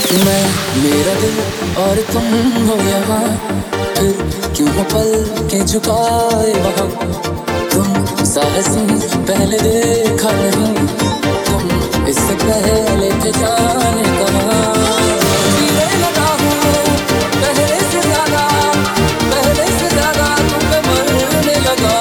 मैं, मेरा दिल और तुम हो यहाँ, फिर क्यों हो पल के झुकाए वहाँ। तुम सा हसीन पहले देखा नहीं, तुम इससे पहले थे जाने कहाँ। जीने लगा हूँ पहले से ज्यादा, पहले से ज्यादा तुम पे मरने लगा।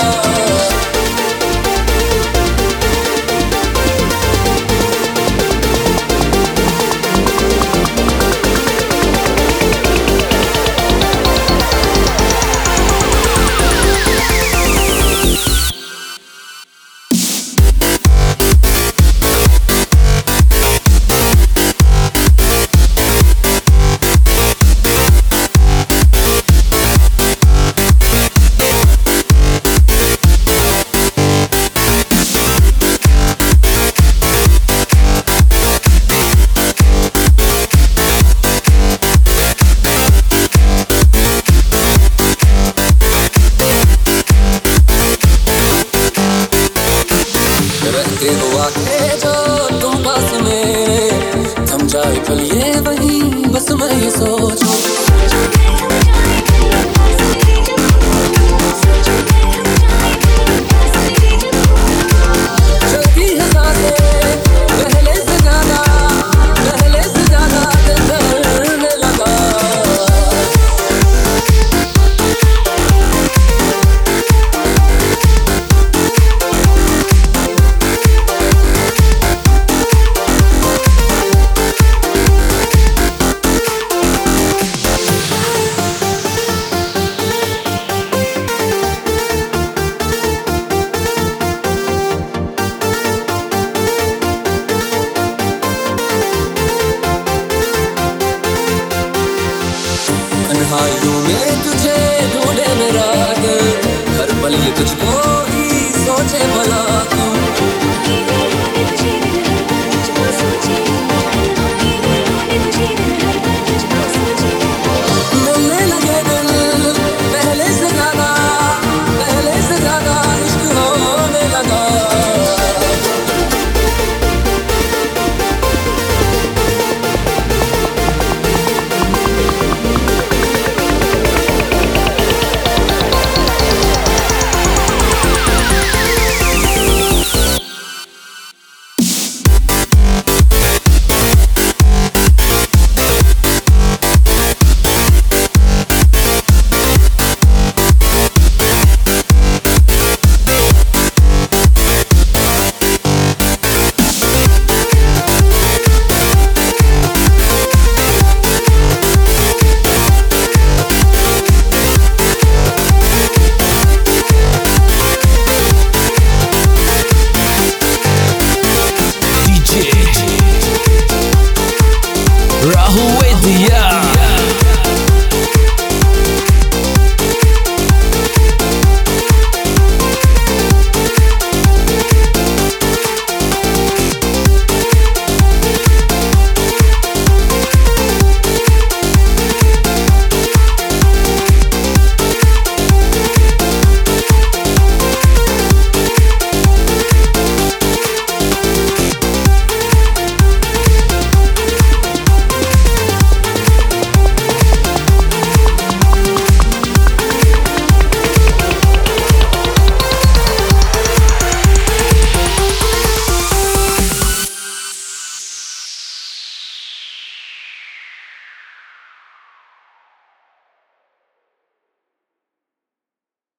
रहते हुआ थे जो तुम पास में, थम जाए पल ये वही बस मैं ये सोचूं। चलती है सांसें पहले से ज्यादा, पहले से ज्यादा दिल धड़कने लगा। तन्हाइयों में तुझे ढूंढे मेरा दिल, हर पल ये तुझको ही सोचे भला क्यों। मिलने लगे दिल पहले से ज्यादा, पहले से ज्यादा इश्क होने लगा। Rahul Vedia.